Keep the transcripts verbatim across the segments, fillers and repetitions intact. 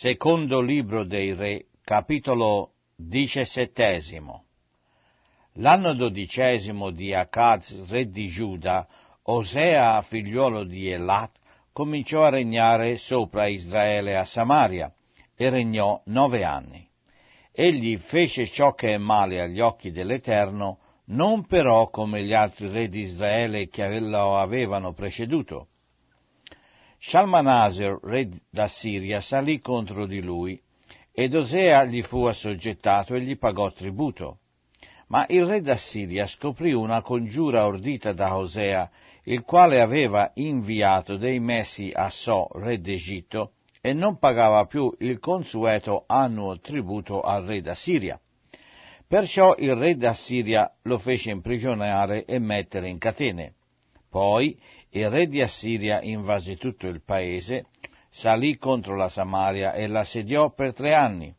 Secondo libro dei Re, capitolo diciassettesimo. L'anno dodicesimo di Acaz, re di Giuda, Osea, figliuolo di Elat, cominciò a regnare sopra Israele a Samaria, e regnò nove anni. Egli fece ciò che è male agli occhi dell'Eterno, non però come gli altri re di Israele che lo avevano preceduto. Shalmaneser, re d'Assiria, salì contro di lui, ed Osea gli fu assoggettato e gli pagò tributo. Ma il re d'Assiria scoprì una congiura ordita da Osea, il quale aveva inviato dei messi a So, re d'Egitto, e non pagava più il consueto annuo tributo al re d'Assiria. Perciò il re d'Assiria lo fece imprigionare e mettere in catene. Poi il re di Assiria invase tutto il paese, salì contro la Samaria e l'assediò per tre anni.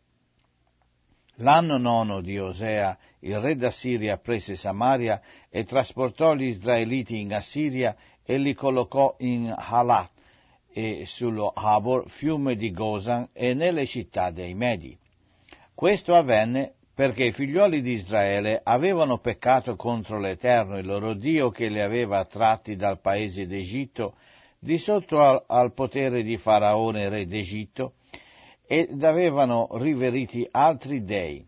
L'anno nono di Osea, il re d'Assiria prese Samaria e trasportò gli israeliti in Assiria e li collocò in Halat e sullo Habor, fiume di Gosan, e nelle città dei Medi. Questo avvenne perché i figlioli di Israele avevano peccato contro l'Eterno, il loro Dio, che li aveva tratti dal paese d'Egitto, di sotto al, al potere di Faraone, re d'Egitto, ed avevano riveriti altri dei.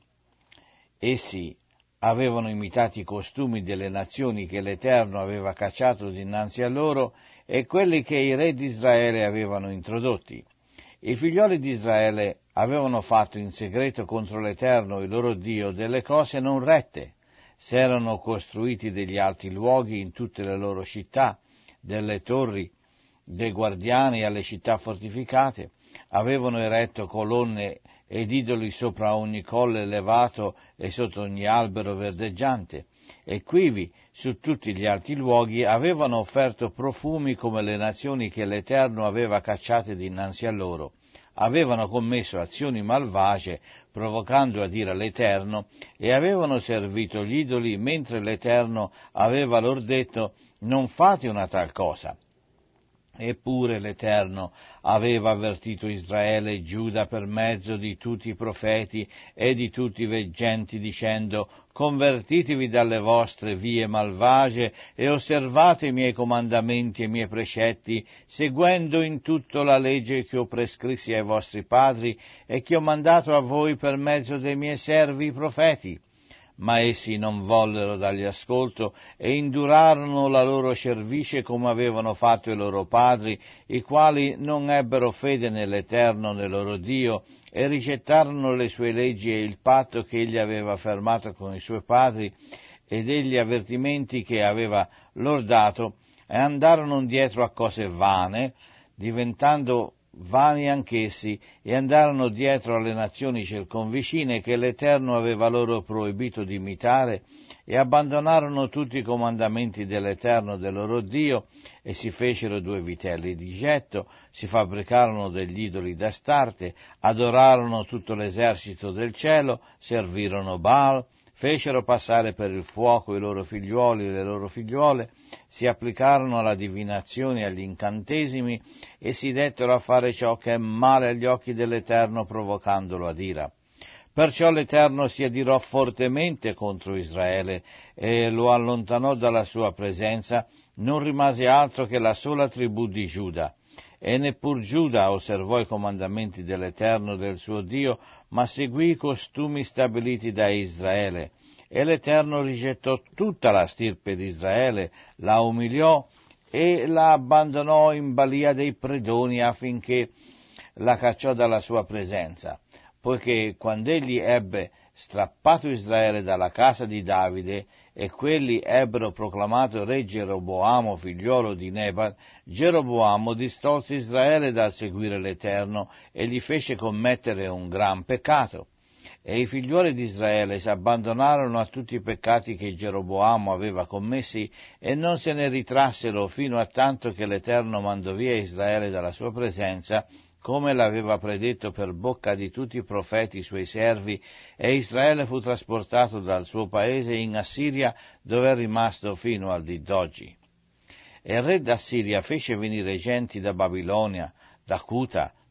Essi avevano imitato i costumi delle nazioni che l'Eterno aveva cacciato dinanzi a loro e quelli che i re di Israele avevano introdotti. I figlioli di Israele avevano fatto in segreto contro l'Eterno, il loro Dio, delle cose non rette. S'erano costruiti degli alti luoghi in tutte le loro città, delle torri, dei guardiani alle città fortificate. Avevano eretto colonne ed idoli sopra ogni colle elevato e sotto ogni albero verdeggiante. E quivi, su tutti gli alti luoghi, avevano offerto profumi come le nazioni che l'Eterno aveva cacciate dinanzi a loro. Avevano commesso azioni malvagie, provocando ad ira l'Eterno, e avevano servito gli idoli, mentre l'Eterno aveva loro detto: non fate una tal cosa. Eppure l'Eterno aveva avvertito Israele e Giuda per mezzo di tutti i profeti e di tutti i veggenti, dicendo: convertitevi dalle vostre vie malvagie e osservate i miei comandamenti e i miei precetti, seguendo in tutto la legge che ho prescrissi ai vostri padri e che ho mandato a voi per mezzo dei miei servi i profeti. Ma essi non vollero dargli ascolto e indurarono la loro cervice come avevano fatto i loro padri, i quali non ebbero fede nell'Eterno, nel loro Dio, e rigettarono le sue leggi e il patto che egli aveva fermato con i suoi padri e degli avvertimenti che aveva loro dato, e andarono dietro a cose vane, diventando vani anch'essi, e andarono dietro alle nazioni circonvicine che l'Eterno aveva loro proibito di imitare, e abbandonarono tutti i comandamenti dell'Eterno del loro Dio, e si fecero due vitelli di getto, si fabbricarono degli idoli d'Astarte, adorarono tutto l'esercito del cielo, servirono Baal, fecero passare per il fuoco i loro figliuoli e le loro figliuole, si applicarono alla divinazione e agli incantesimi e si dettero a fare ciò che è male agli occhi dell'Eterno, provocandolo ad ira. Perciò l'Eterno si adirò fortemente contro Israele e lo allontanò dalla sua presenza. Non rimase altro che la sola tribù di Giuda. E neppur Giuda osservò i comandamenti dell'Eterno del suo Dio, ma seguì i costumi stabiliti da Israele. E l'Eterno rigettò tutta la stirpe di Israele, la umiliò e la abbandonò in balia dei predoni affinché la cacciò dalla sua presenza, poiché quando egli ebbe strappato Israele dalla casa di Davide e quelli ebbero proclamato re Geroboamo, figliolo di Nebat, Geroboamo distolse Israele dal seguire l'Eterno e gli fece commettere un gran peccato. E i figlioli di Israele si abbandonarono a tutti i peccati che Geroboamo aveva commessi e non se ne ritrassero fino a tanto che l'Eterno mandò via Israele dalla sua presenza, come l'aveva predetto per bocca di tutti i profeti suoi servi, e Israele fu trasportato dal suo paese in Assiria, dove è rimasto fino al dì d'oggi. E il re d'Assiria fece venire genti da Babilonia, da Cuta,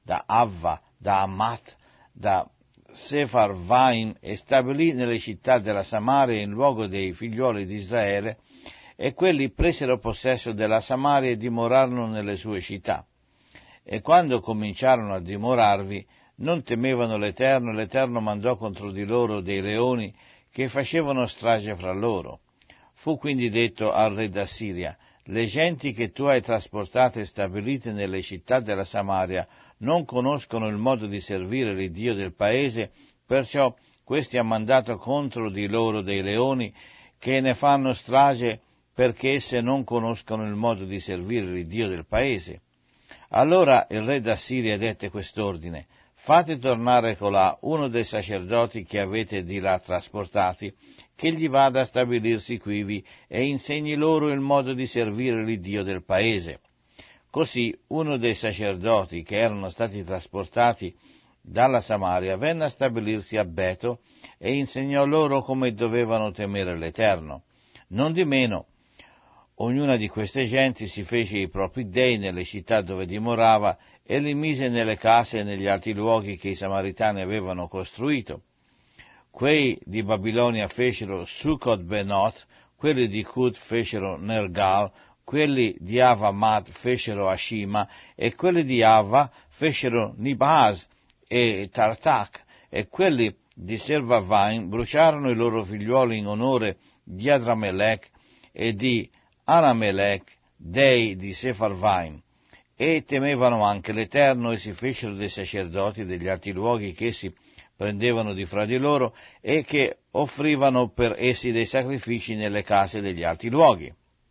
da Avva, da Amat, da Sepharvaim, e stabilì nelle città della Samaria in luogo dei figlioli di Israele, e quelli presero possesso della Samaria e dimorarono nelle sue città. E quando cominciarono a dimorarvi, non temevano l'Eterno, e l'Eterno mandò contro di loro dei leoni che facevano strage fra loro. Fu quindi detto al re d'Assiria: le genti che tu hai trasportate e stabilite nelle città della Samaria non conoscono il modo di servire l'Iddio del paese, perciò questi ha mandato contro di loro dei leoni che ne fanno strage, perché esse non conoscono il modo di servire l'Iddio del paese. Allora il re d'Assiria dette quest'ordine: fate tornare colà uno dei sacerdoti che avete di là trasportati, che gli vada a stabilirsi quivi e insegni loro il modo di servire l'Iddio del paese. Così uno dei sacerdoti che erano stati trasportati dalla Samaria venne a stabilirsi a Beto e insegnò loro come dovevano temere l'Eterno. Nondimeno, ognuna di queste genti si fece i propri dei nelle città dove dimorava e li mise nelle case e negli alti luoghi che i Samaritani avevano costruito. Quei di Babilonia fecero Sucot Benot, quelli di Cud fecero Nergal, quelli di Avamat fecero Ashima, e quelli di Ava fecero Nibaz e Tartak, e quelli di Servavaim bruciarono i loro figliuoli in onore di Adramelech e di Anamelech, dei di Sepharvaim, e temevano anche l'Eterno, e si fecero dei sacerdoti degli alti luoghi che essi prendevano di fra di loro e che offrivano per essi dei sacrifici nelle case degli alti luoghi.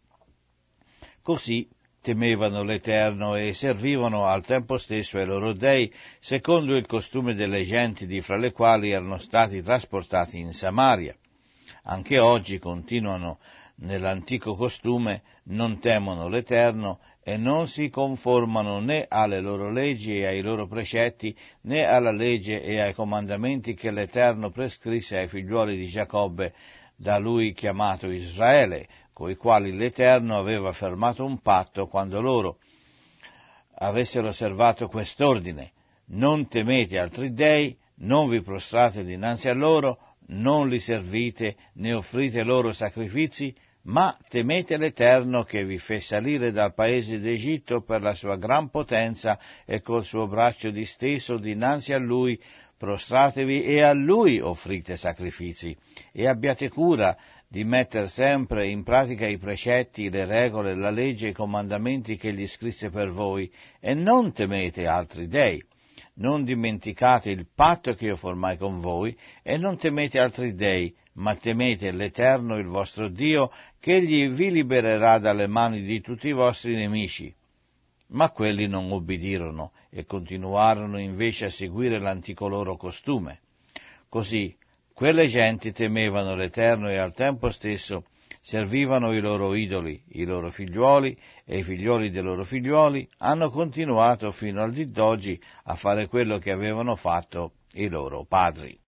Così temevano l'Eterno e servivano al tempo stesso ai loro dei, secondo il costume delle genti di fra le quali erano stati trasportati in Samaria. Anche oggi continuano nell'antico costume, non temono l'Eterno e non si conformano né alle loro leggi e ai loro precetti, né alla legge e ai comandamenti che l'Eterno prescrisse ai figliuoli di Giacobbe, da lui chiamato Israele, coi quali l'Eterno aveva fermato un patto quando loro avessero osservato quest'ordine: non temete altri dei, non vi prostrate dinanzi a loro, non li servite né offrite loro sacrifici, ma temete l'Eterno che vi fe salire dal paese d'Egitto per la sua gran potenza e col suo braccio disteso dinanzi a Lui. Prostratevi e a Lui offrite sacrifici, e abbiate cura di mettere sempre in pratica i precetti, le regole, la legge e i comandamenti che Egli scrisse per voi, e non temete altri dei. Non dimenticate il patto che io formai con voi, e non temete altri dei, ma temete l'Eterno, il vostro Dio, che Egli vi libererà dalle mani di tutti i vostri nemici. Ma quelli non ubbidirono e continuarono invece a seguire l'antico loro costume. Così quelle genti temevano l'Eterno e al tempo stesso servivano i loro idoli, i loro figliuoli e i figliuoli dei loro figliuoli hanno continuato fino al dì d'oggi a fare quello che avevano fatto i loro padri.